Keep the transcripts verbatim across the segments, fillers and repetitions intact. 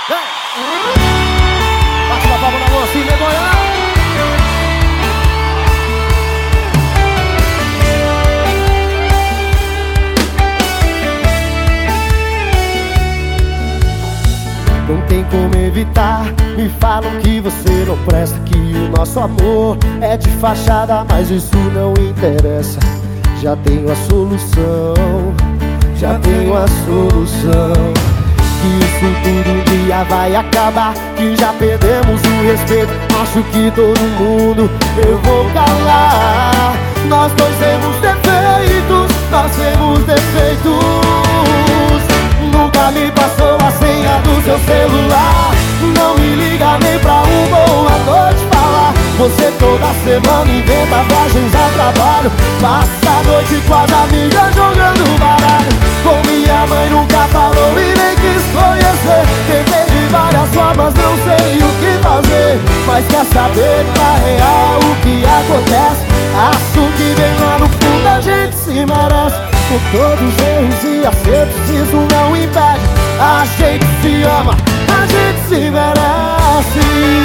Bate uma palma na mão assim, vergonha. Não tem como evitar, me falam que você não presta, que o nosso amor é de fachada, mas isso não interessa. Já tenho a solução, já tenho a solução. Que isso tudo um dia vai acabar, que já perdemos o respeito. Acho que todo mundo eu vou calar. Nós dois temos defeitos, nós temos defeitos. Nunca me passou a senha do seu celular, não me liga nem pra um boa noite falar. Você toda semana inventa viagens a trabalho, passa a noite com as amigas jogando baralho. Com minha mãe nunca falou e nem quis conhecer. Tentei de várias formas, não sei o que fazer. Mas quer saber na real o que acontece? Acho que bem lá no fundo a gente se merece. Com todos os erros e acertos, isso não impede. A gente se ama, a gente se merece.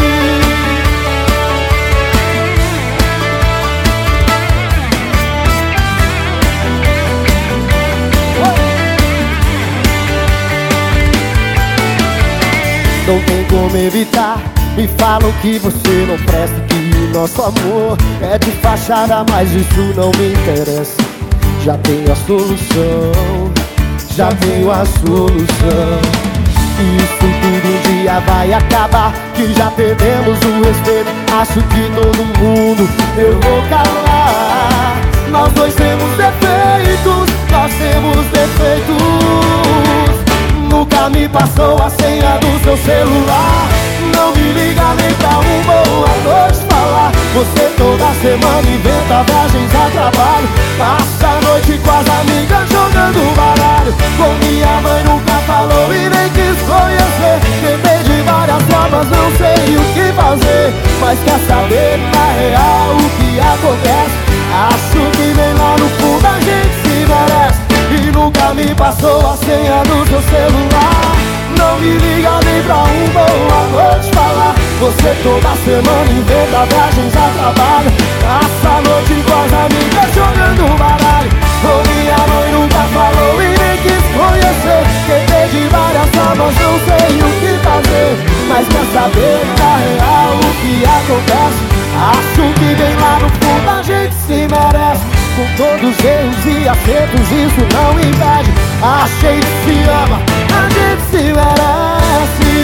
Não tem como evitar, me falam que você não presta, que o nosso amor é de fachada, mas isso não me interessa. Já tenho a solução, já tenho a solução. Isso tudo um dia vai acabar, que já perdemos o respeito. Acho que todo mundo eu vou calar. Nós dois temos defeitos, nós temos defeitos. Nunca me passou a senha do seu celular, não me liga nem pra um boa noite falar. Você toda semana inventa viagens a trabalho, passa a noite com as amigas jogando baralho. Com minha mãe nunca falou e nem quis conhecer. Tentei de várias formas, não sei o que fazer. Mas quer saber na real o que acontece? Acho que bem lá no fundo a gente se merece. E nunca me passou a senha do seu celular, não me liga nem pra um boa noite falar. Você toda semana inventa viagens a trabalho, passa a noite com as amigas jogando baralho. Com minha mãe nunca falou e nem quis conhecer. Tentei de várias formas, não sei o que fazer. Mas quer saber na real o que acontece? Acho que bem lá no fundo a gente se merece. Com todos os erros e acertos, isso não impede. A gente se ama, a gente se merece.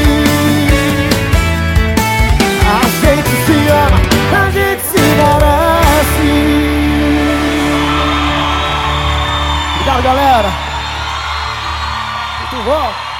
A gente se ama, a gente se merece. Obrigado, galera. Muito bom.